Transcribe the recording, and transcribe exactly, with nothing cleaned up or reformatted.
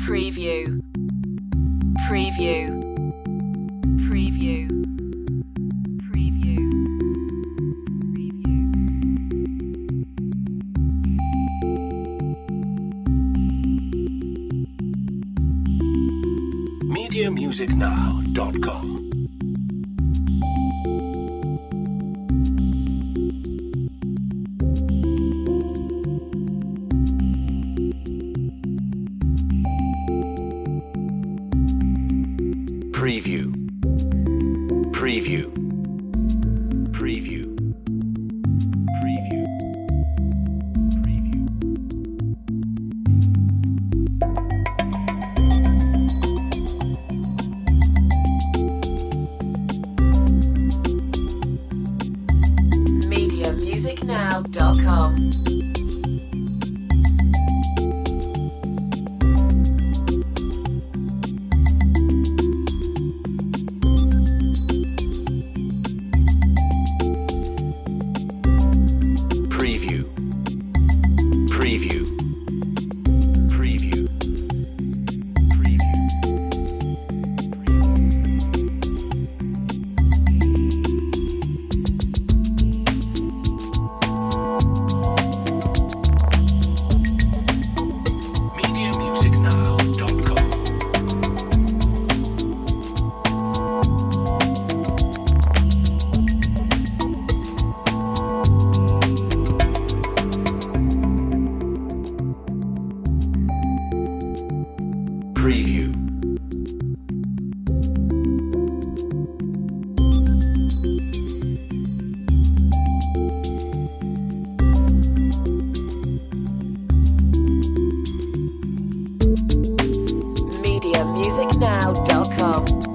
Preview. Preview. Preview. Preview. media music now dot com Preview. Preview. Preview. Preview. Preview. media music now dot com. Preview. Preview. Preview. Preview. media music now dot com Preview. media music now dot com.